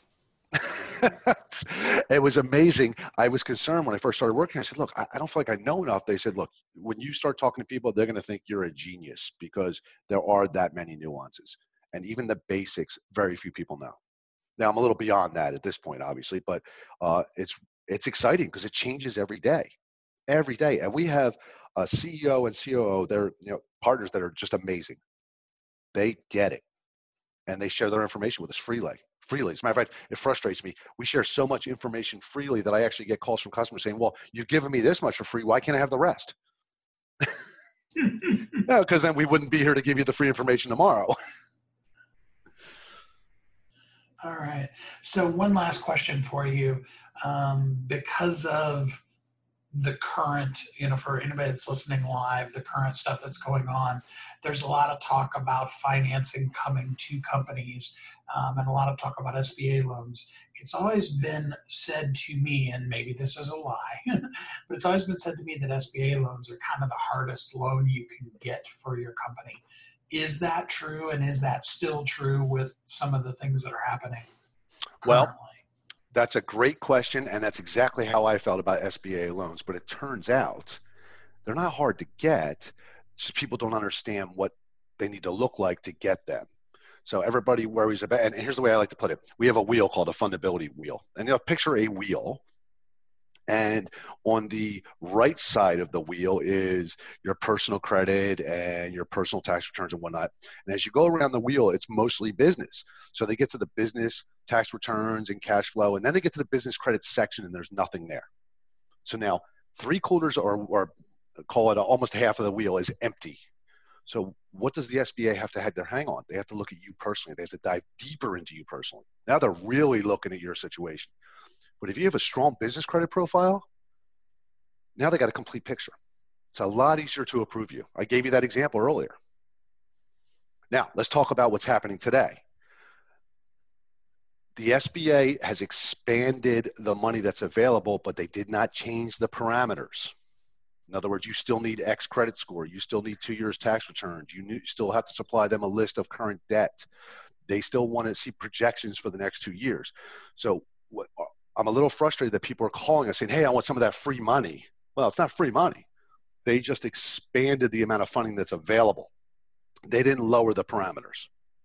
It was amazing. I was concerned when I first started working. I said, look, I, I don't feel like I know enough. They said, look, when you start talking to people, they're going to think you're a genius because there are that many nuances. And even the basics, very few people know. Now, I'm a little beyond that at this point, obviously, but uh, it's it's exciting because it changes every day, every day. And we have a C E O and C O O, they're you know partners that are just amazing. They get it, and they share their information with us freely. Freely. As a matter of fact, it frustrates me. We share so much information freely that I actually get calls from customers saying, well, you've given me this much for free. Why can't I have the rest? No, because then we wouldn't be here to give you the free information tomorrow. All right. So one last question for you. Um, because of the current, you know, for anybody that's listening live, the current stuff that's going on, there's a lot of talk about financing coming to companies um, and a lot of talk about S B A loans. It's always been said to me, and maybe this is a lie, but it's always been said to me that S B A loans are kind of the hardest loan you can get for your company. Is that true? And is that still true with some of the things that are happening currently? Well, that's a great question, and that's exactly how I felt about S B A loans. But it turns out they're not hard to get, just people don't understand what they need to look like to get them. So everybody worries about, and here's the way I like to put it. We have a wheel called a fundability wheel. And you know, picture a wheel, and on the right side of the wheel is your personal credit and your personal tax returns and whatnot. And as you go around the wheel, it's mostly business. So they get to the business tax returns and cash flow, and then they get to the business credit section, and there's nothing there. So now three quarters or, or call it almost half of the wheel is empty. So what does the S B A have to have their hang on? They have to look at you personally. They have to dive deeper into you personally. Now they're really looking at your situation. But if you have a strong business credit profile, now they got a complete picture. It's a lot easier to approve you. I gave you that example earlier. Now, let's talk about what's happening today. The S B A has expanded the money that's available, but they did not change the parameters. In other words, you still need X credit score. You still need two years tax returns. You need, still have to supply them a list of current debt. They still want to see projections for the next two years. So what, I'm a little frustrated that people are calling us saying, hey, I want some of that free money. Well, it's not free money. They just expanded the amount of funding that's available. They didn't lower the parameters.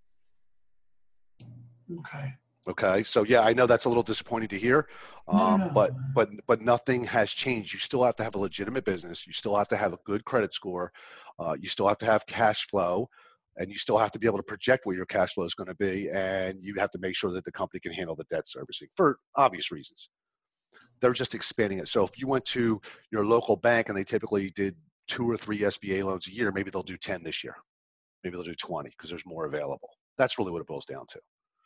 Okay. Okay. So yeah, I know that's a little disappointing to hear, um, No, no. but, but, but nothing has changed. You still have to have a legitimate business. You still have to have a good credit score. Uh, you still have to have cash flow, and you still have to be able to project where your cash flow is going to be. And you have to make sure that the company can handle the debt servicing for obvious reasons. They're just expanding it. So if you went to your local bank and they typically did two or three S B A loans a year, maybe they'll do ten this year. Maybe they'll do twenty because there's more available. That's really what it boils down to.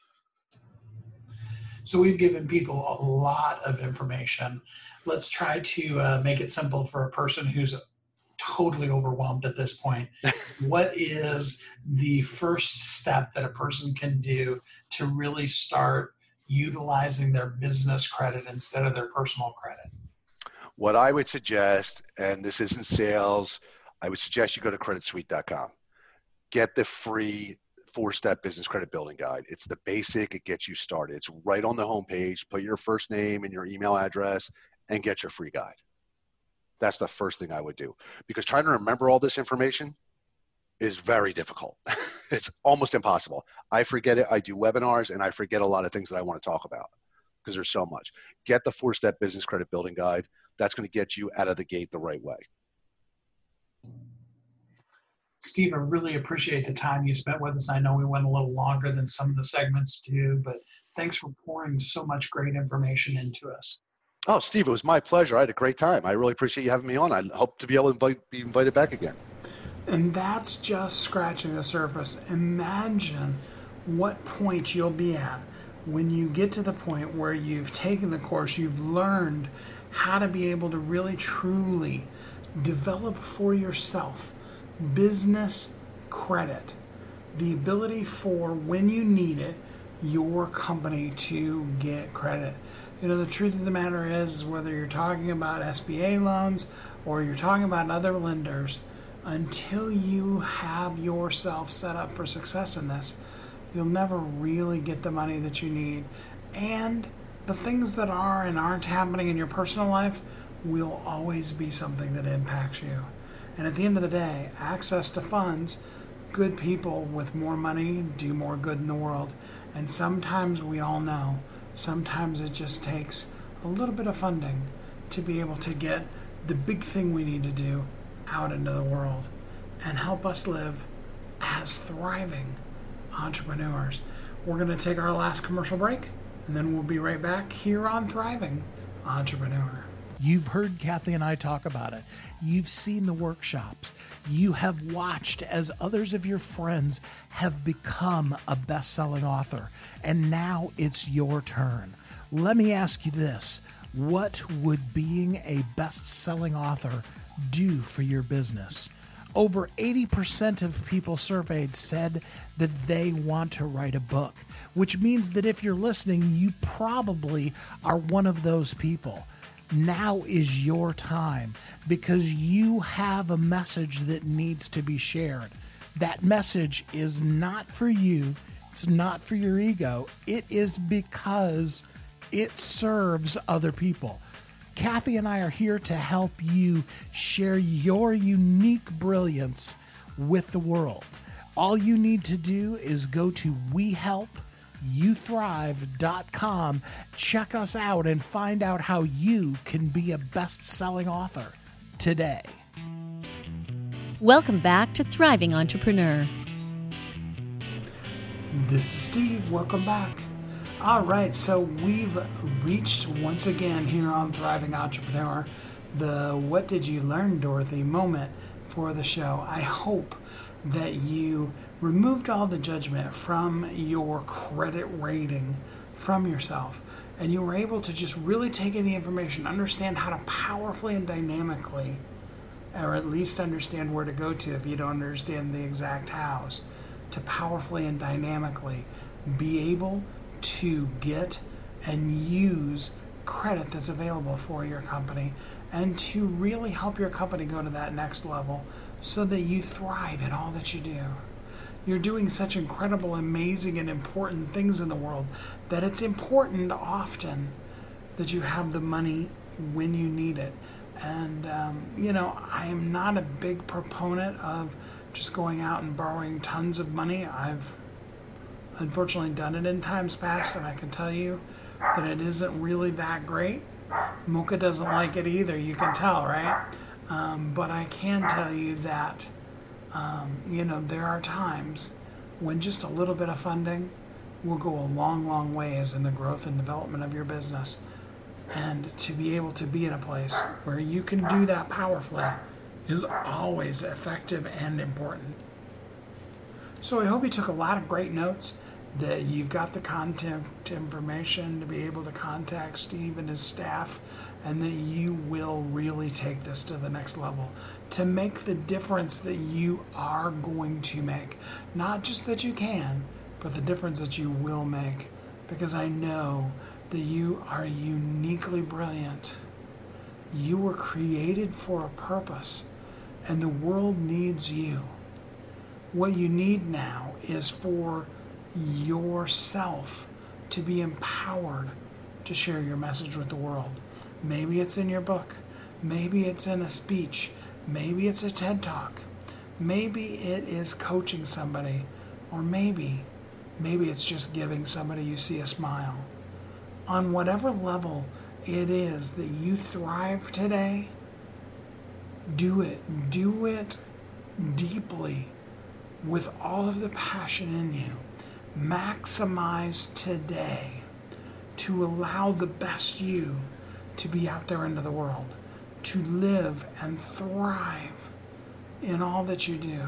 So we've given people a lot of information. Let's try to uh, make it simple for a person who's totally overwhelmed at this point. What is the first step that a person can do to really start utilizing their business credit instead of their personal credit? What I would suggest, and this isn't sales, I would suggest you go to credit suite dot com. Get the free four-step business credit building guide. It's the basic. It gets you started. It's right on the homepage. Put your first name and your email address and get your free guide. That's the first thing I would do, because trying to remember all this information is very difficult. It's almost impossible. I forget it. I do webinars and I forget a lot of things that I want to talk about because there's so much. Get the four-step business credit building guide. That's going to get you out of the gate the right way. Steve, I really appreciate the time you spent with us. I know we went a little longer than some of the segments do, but thanks for pouring so much great information into us. Oh, Steve, it was my pleasure. I had a great time. I really appreciate you having me on. I hope to be able to invite, be invited back again. And that's just scratching the surface. Imagine what point you'll be at when you get to the point where you've taken the course, you've learned how to be able to really truly develop for yourself business credit, the ability for when you need it, your company to get credit. You know, the truth of the matter is, whether you're talking about S B A loans or you're talking about other lenders, until you have yourself set up for success in this, you'll never really get the money that you need. And the things that are and aren't happening in your personal life will always be something that impacts you. And at the end of the day, access to funds, good people with more money do more good in the world. And sometimes we all know, sometimes it just takes a little bit of funding to be able to get the big thing we need to do out into the world and help us live as thriving entrepreneurs. We're going to take our last commercial break, and then we'll be right back here on Thriving Entrepreneur. You've heard Kathy and I talk about it. You've seen the workshops. You have watched as others of your friends have become a best-selling author. And now it's your turn. Let me ask you this. What would being a best-selling author do for your business? Over eighty percent of people surveyed said that they want to write a book, which means that if you're listening, you probably are one of those people. Now is your time, because you have a message that needs to be shared. That message is not for you. It's not for your ego. It is because it serves other people. Kathy and I are here to help you share your unique brilliance with the world. All you need to do is go to we help you thrive dot com, check us out, and find out how you can be a best-selling author today. Welcome back to Thriving Entrepreneur. This is Steve. Welcome back. All right, so we've reached once again here on Thriving Entrepreneur the What Did You Learn, Dorothy moment for the show. I hope that you removed all the judgment from your credit rating from yourself, and you were able to just really take in the information, understand how to powerfully and dynamically, or at least understand where to go to if you don't understand the exact hows, to powerfully and dynamically be able to get and use credit that's available for your company and to really help your company go to that next level so that you thrive in all that you do. You're doing such incredible, amazing, and important things in the world that it's important often that you have the money when you need it. And, um, you know, I am not a big proponent of just going out and borrowing tons of money. I've unfortunately done it in times past, and I can tell you that it isn't really that great. Mocha doesn't like it either, you can tell, right? Um, but I can tell you that, um, you know, there are times when just a little bit of funding will go a long, long ways in the growth and development of your business. And to be able to be in a place where you can do that powerfully is always effective and important. So I hope you took a lot of great notes, that you've got the contact information to be able to contact Steve and his staff, and that you will really take this to the next level to make the difference that you are going to make. Not just that you can, but the difference that you will make, because I know that you are uniquely brilliant. You were created for a purpose, and the world needs you. What you need now is for yourself to be empowered to share your message with the world. Maybe it's in your book, maybe it's in a speech, maybe it's a TED Talk, maybe it is coaching somebody, or maybe, maybe it's just giving somebody you see a smile. On whatever level it is that you thrive today, do it. Do it deeply with all of the passion in you. Maximize today to allow the best you to be out there into the world, to live and thrive in all that you do.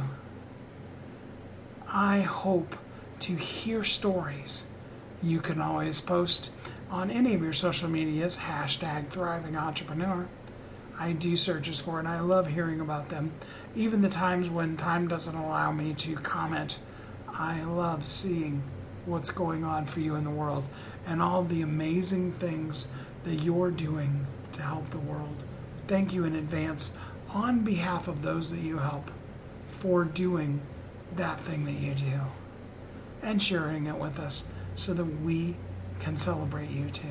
I hope to hear stories. You can always post on any of your social medias, hashtag Thriving Entrepreneur. I do searches for it, and I love hearing about them. Even the times when time doesn't allow me to comment, I love seeing what's going on for you in the world and all the amazing things that you're doing to help the world. Thank you in advance on behalf of those that you help for doing that thing that you do and sharing it with us so that we can celebrate you too.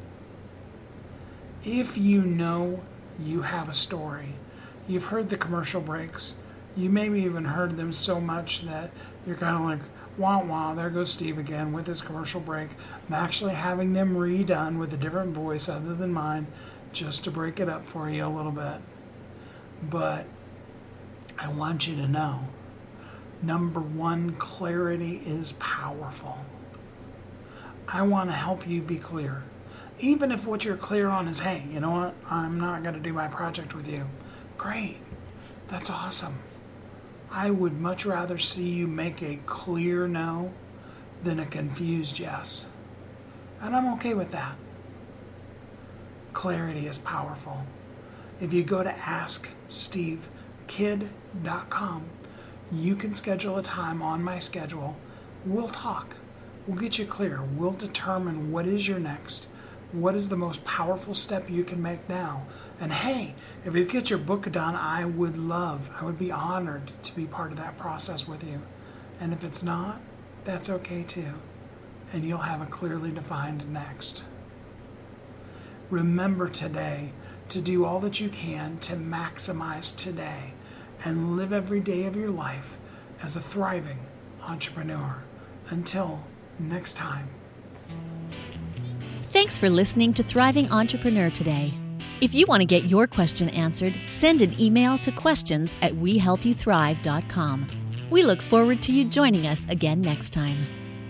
If you know you have a story, you've heard the commercial breaks, you maybe even heard them so much that you're kind of like, wah wah, there goes Steve again with his commercial break. I'm actually having them redone with a different voice other than mine, just to break it up for you a little bit. But I want you to know, number one, clarity is powerful. I want to help you be clear. Even if what you're clear on is, hey, you know what, I'm not going to do my project with you. Great. That's awesome. I would much rather see you make a clear no than a confused yes. And I'm okay with that. Clarity is powerful. If you go to ask steve kidd dot com, you can schedule a time on my schedule. We'll talk. We'll get you clear. We'll determine what is your next. What is the most powerful step you can make now? And hey, if you get your book done, I would love, I would be honored to be part of that process with you. And if it's not, that's okay too. And you'll have a clearly defined next. Remember today to do all that you can to maximize today and live every day of your life as a thriving entrepreneur. Until next time. Thanks for listening to Thriving Entrepreneur today. If you want to get your question answered, send an email to questions at we help you thrive dot com. We look forward to you joining us again next time.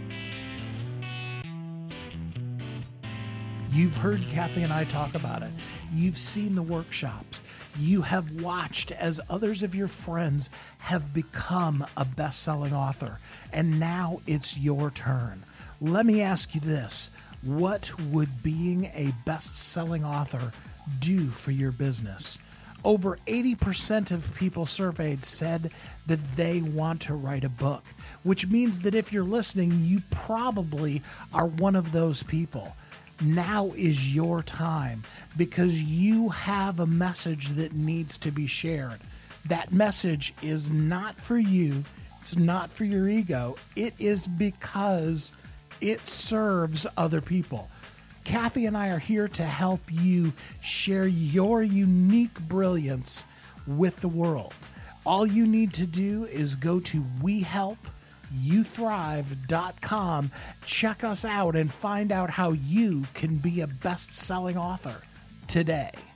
You've heard Kathy and I talk about it. You've seen the workshops. You have watched as others of your friends have become a best-selling author. And now it's your turn. Let me ask you this. What would being a best-selling author do for your business? Over eighty percent of people surveyed said that they want to write a book, which means that if you're listening, you probably are one of those people. Now is your time, because you have a message that needs to be shared. That message is not for you. It's not for your ego. It is because it serves other people. Kathy and I are here to help you share your unique brilliance with the world. All you need to do is go to we help you thrive dot com, check us out, and find out how you can be a best-selling author today.